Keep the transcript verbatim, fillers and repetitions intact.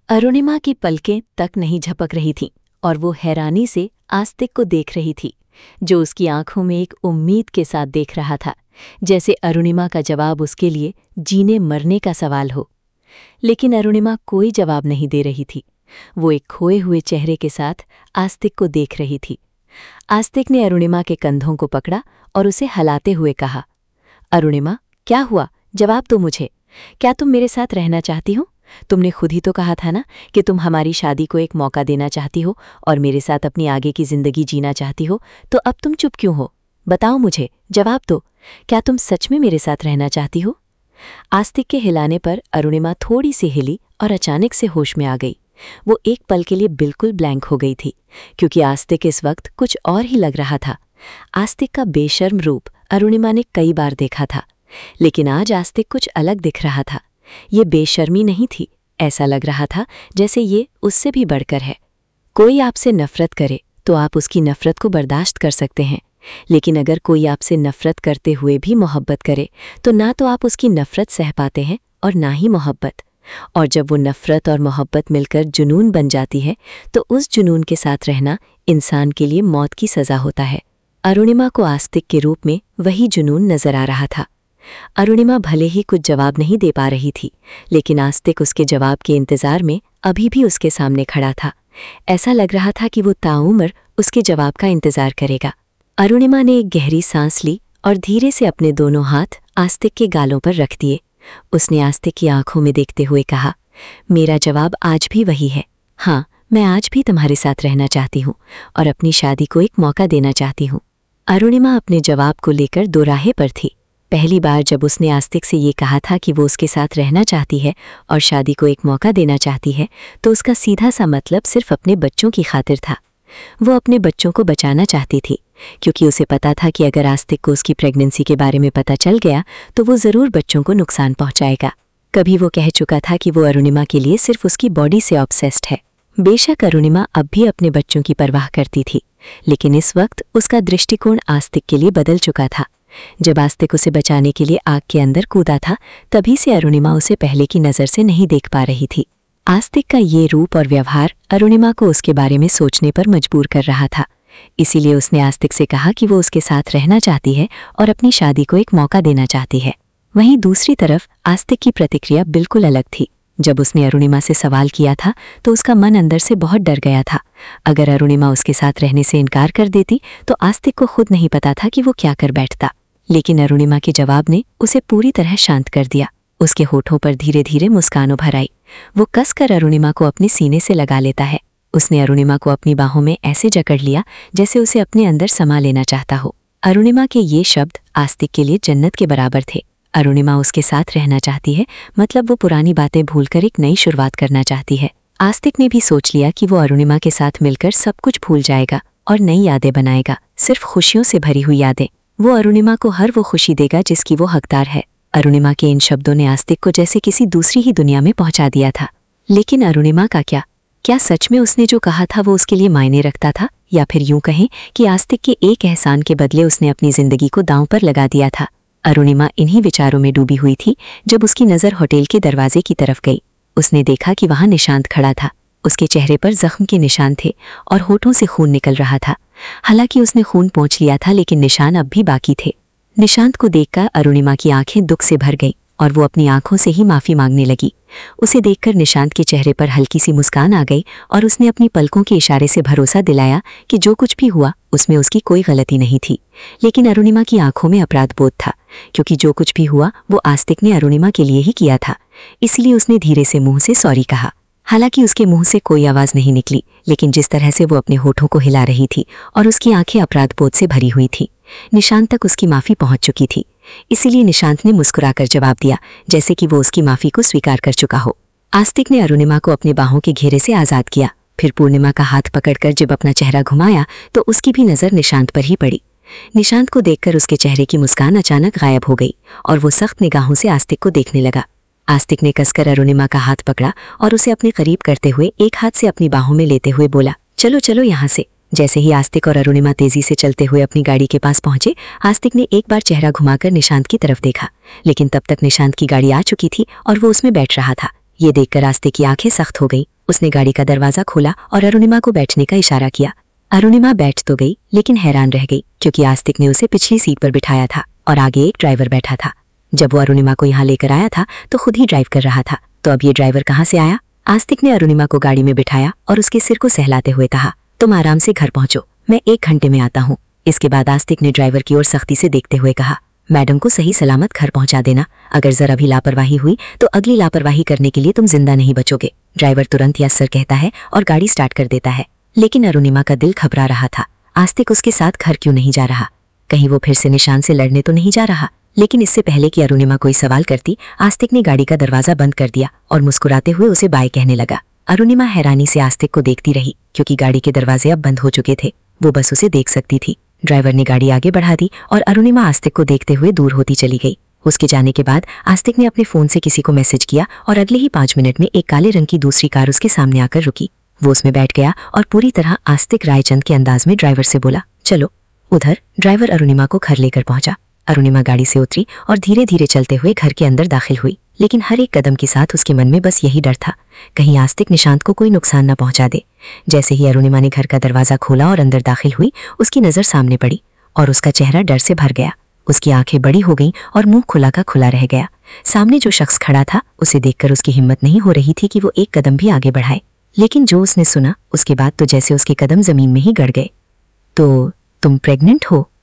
अरुणिमा की पलकें तक नहीं झपक रही थीं और वो हैरानी से आस्तिक को देख रही थी, जो उसकी आंखों में एक उम्मीद के साथ देख रहा था, जैसे अरुणिमा का जवाब उसके लिए जीने मरने का सवाल हो। लेकिन अरुणिमा कोई जवाब नहीं दे रही थी। वो एक खोए हुए चेहरे के साथ आस्तिक को देख रही थी। आस्तिक ने अरुणिमा के कंधों को पकड़ा और उसे हिलाते हुए कहा, अरुणिमा, क्या हुआ? जवाब दो मुझे। क्या तुम मेरे साथ रहना चाहती हो? तुमने खुद ही तो कहा था ना कि तुम हमारी शादी को एक मौका देना चाहती हो और मेरे साथ अपनी आगे की जिंदगी जीना चाहती हो, तो अब तुम चुप क्यों हो? बताओ मुझे, जवाब दो। क्या तुम सच में मेरे साथ रहना चाहती हो? आस्तिक के हिलाने पर अरुणिमा थोड़ी सी हिली और अचानक से होश में आ गई। वो एक पल के लिए बिल्कुल ब्लैंक हो गई थी, क्योंकि आस्तिक इस वक्त कुछ और ही लग रहा था। आस्तिक का बेशर्म रूप अरुणिमा ने कई बार देखा था, लेकिन आज आस्तिक कुछ अलग दिख रहा था। ये बेशर्मी नहीं थी, ऐसा लग रहा था जैसे ये उससे भी बढ़कर है। कोई आपसे नफरत करे तो आप उसकी नफरत को बर्दाश्त कर सकते हैं, लेकिन अगर कोई आपसे नफरत करते हुए भी मोहब्बत करे तो ना तो आप उसकी नफरत सह पाते हैं और ना ही मोहब्बत। और जब वो नफरत और मोहब्बत मिलकर जुनून बन जाती है तो उस जुनून के साथ रहना इंसान के लिए मौत की सज़ा होता है। अरुणिमा को आस्तिक के रूप में वही जुनून नजर आ रहा था। अरुणिमा भले ही कुछ जवाब नहीं दे पा रही थी, लेकिन आस्तिक उसके जवाब के इंतजार में अभी भी उसके सामने खड़ा था। ऐसा लग रहा था कि वो ताउम्र उसके जवाब का इंतजार करेगा। अरुणिमा ने एक गहरी सांस ली और धीरे से अपने दोनों हाथ आस्तिक के गालों पर रख दिए। उसने आस्तिक की आंखों में देखते हुए कहा, मेरा जवाब आज भी वही है। हाँ, मैं आज भी तुम्हारे साथ रहना चाहती हूँ और अपनी शादी को एक मौका देना चाहती हूँ। अरुणिमा अपने जवाब को लेकर दो राहे पर थी। पहली बार जब उसने आस्तिक से ये कहा था कि वो उसके साथ रहना चाहती है और शादी को एक मौका देना चाहती है, तो उसका सीधा सा मतलब सिर्फ अपने बच्चों की खातिर था। वो अपने बच्चों को बचाना चाहती थी, क्योंकि उसे पता था कि अगर आस्तिक को उसकी प्रेगनेंसी के बारे में पता चल गया तो वो ज़रूर बच्चों को नुकसान पहुंचाएगा। कभी वो कह चुका था कि वो अरुणिमा के लिए सिर्फ उसकी बॉडी से ऑब्सेस्ड है। बेशक अरुणिमा अब भी अपने बच्चों की परवाह करती थी, लेकिन इस वक्त उसका दृष्टिकोण आस्तिक के लिए बदल चुका था। जब आस्तिक उसे बचाने के लिए आग के अंदर कूदा था, तभी से अरुणिमा उसे पहले की नज़र से नहीं देख पा रही थी। आस्तिक का ये रूप और व्यवहार अरुणिमा को उसके बारे में सोचने पर मजबूर कर रहा था। इसीलिए उसने आस्तिक से कहा कि वो उसके साथ रहना चाहती है और अपनी शादी को एक मौका देना चाहती है। वहीं दूसरी तरफ आस्तिक की प्रतिक्रिया बिल्कुल अलग थी। जब उसने अरुणिमा से सवाल किया था तो उसका मन अंदर से बहुत डर गया था। अगर अरुणिमा उसके साथ रहने से इनकार कर देती तो आस्तिक को खुद नहीं पता था कि वो क्या कर बैठता। लेकिन अरुणिमा के जवाब ने उसे पूरी तरह शांत कर दिया। उसके होठों पर धीरे धीरे मुस्कान उभर आई। वो कसकर अरुणिमा को अपने सीने से लगा लेता है। उसने अरुणिमा को अपनी बाहों में ऐसे जकड़ लिया जैसे उसे अपने अंदर समा लेना चाहता हो। अरुणिमा के ये शब्द आस्तिक के लिए जन्नत के बराबर थे। अरुणिमा उसके साथ रहना चाहती है, मतलब वो पुरानी बातें भूलकर एक नई शुरुआत करना चाहती है। आस्तिक ने भी सोच लिया कि वो अरुणिमा के साथ मिलकर सब कुछ भूल जाएगा और नई यादें बनाएगा, सिर्फ खुशियों से भरी हुई यादें। वो अरुणिमा को हर वो खुशी देगा जिसकी वो हकदार है। अरुणिमा के इन शब्दों ने आस्तिक को जैसे किसी दूसरी ही दुनिया में पहुंचा दिया था। लेकिन अरुणिमा का क्या? क्या सच में उसने जो कहा था वो उसके लिए मायने रखता था, या फिर यूं कहें कि आस्तिक के एक एहसान के बदले उसने अपनी जिंदगी को दांव पर लगा दिया था? अरुणिमा इन्हीं विचारों में डूबी हुई थी जब उसकी नज़र होटल के दरवाजे की तरफ गई। उसने देखा कि वहां निशांत खड़ा था। उसके चेहरे पर जख्म के निशान थे और होठों से खून निकल रहा था। हालांकि उसने खून पोंछ लिया था, लेकिन निशान अब भी बाकी थे। निशांत को देखकर अरुणिमा की आंखें दुख से भर गईं और वो अपनी आंखों से ही माफ़ी मांगने लगी। उसे देखकर निशांत के चेहरे पर हल्की सी मुस्कान आ गई और उसने अपनी पलकों के इशारे से भरोसा दिलाया कि जो कुछ भी हुआ उसमें उसकी कोई गलती नहीं थी। लेकिन अरुणिमा की आंखों में अपराध बोध था, क्योंकि जो कुछ भी हुआ वो आस्तिक ने अरुणिमा के लिए ही किया था। इसलिए उसने धीरे से मुंह से सॉरी कहा। हालांकि उसके मुंह से कोई आवाज़ नहीं निकली, लेकिन जिस तरह से वो अपने होठों को हिला रही थी और उसकी आंखें अपराध बोध से भरी हुई थी, निशांत तक उसकी माफ़ी पहुंच चुकी थी। इसीलिए निशांत ने मुस्कुराकर जवाब दिया, जैसे कि वो उसकी माफ़ी को स्वीकार कर चुका हो। आस्तिक ने अरुणिमा को अपने बाहों के घेरे से आज़ाद किया। फिर पूर्णिमा का हाथ पकड़कर जब अपना चेहरा घुमाया तो उसकी भी नज़र निशांत पर ही पड़ी। निशांत को देखकर उसके चेहरे की मुस्कान अचानक गायब हो गई और वो सख्त निगाहों से आस्तिक को देखने लगा। आस्तिक ने कसकर अरुणिमा का हाथ पकड़ा और उसे अपने करीब करते हुए एक हाथ से अपनी बाहों में लेते हुए बोला, चलो चलो यहाँ से। जैसे ही आस्तिक और अरुणिमा तेजी से चलते हुए अपनी गाड़ी के पास पहुंचे, आस्तिक ने एक बार चेहरा घुमाकर निशांत की तरफ देखा, लेकिन तब तक निशांत की गाड़ी आ चुकी थी और वो उसमें बैठ रहा था। ये देखकर आस्तिक की आंखें सख्त हो गई। उसने गाड़ी का दरवाजा खोला और अरुणिमा को बैठने का इशारा किया। अरुणिमा बैठ तो गई लेकिन हैरान रह गई क्योंकि आस्तिक ने उसे पिछली सीट पर बिठाया था और आगे एक ड्राइवर बैठा था। जब वो अरुणिमा को यहाँ लेकर आया था तो खुद ही ड्राइव कर रहा था, तो अब ये ड्राइवर कहाँ से आया? आस्तिक ने अरुणिमा को गाड़ी में बिठाया और उसके सिर को सहलाते हुए कहा, तुम आराम से घर पहुंचो, मैं एक घंटे में आता हूँ। इसके बाद आस्तिक ने ड्राइवर की ओर सख्ती से देखते हुए कहा, मैडम को सही सलामत घर पहुंचा देना। अगर जरा भी लापरवाही हुई तो अगली लापरवाही करने के लिए तुम जिंदा नहीं बचोगे। ड्राइवर तुरंत यस सर कहता है और गाड़ी स्टार्ट कर देता है। लेकिन अरुणिमा का दिल घबरा रहा था। आस्तिक उसके साथ घर क्यों नहीं जा रहा? कहीं वो फिर से निशान से लड़ने तो नहीं जा रहा? लेकिन इससे पहले कि अरुणिमा कोई सवाल करती, आस्तिक ने गाड़ी का दरवाजा बंद कर दिया और मुस्कुराते हुए उसे बाय कहने लगा। अरुणिमा हैरानी से आस्तिक को देखती रही क्योंकि गाड़ी के दरवाजे अब बंद हो चुके थे। वो बस उसे देख सकती थी। ड्राइवर ने गाड़ी आगे बढ़ा दी और अरुणिमा आस्तिक को देखते हुए दूर होती चली गई। उसके जाने के बाद आस्तिक ने अपने फोन से किसी को मैसेज किया और अगले ही पांच मिनट में एक काले रंग की दूसरी कार उसके सामने आकर रुकी। वो उसमें बैठ गया और पूरी तरह आस्तिक रायचंद के अंदाज में ड्राइवर से बोला, चलो। उधर ड्राइवर अरुणिमा को घर लेकर पहुंचा। अरुणिमा गाड़ी से उतरी और धीरे धीरे चलते हुए घर के अंदर दाखिल हुई। लेकिन हर एक कदम के साथ उसके मन में बस यही डर था, कहीं आस्तिक निशांत को कोई नुकसान न पहुंचा दे। जैसे ही अरुणिमा ने घर का दरवाजा खोला और अंदर दाखिल हुई, उसकी नजर सामने पड़ी और उसका चेहरा डर से भर गया। उसकी आंखें बड़ी हो गईं और मुंह खुला का खुला रह गया। सामने जो शख्स खड़ा था उसे देखकर उसकी हिम्मत नहीं हो रही थी कि वो एक कदम भी आगे बढ़ाए। लेकिन जो उसने सुना उसके बाद तो जैसे उसके कदम जमीन में ही गड़ गए। तो तुम प्रेग्नेंट हो?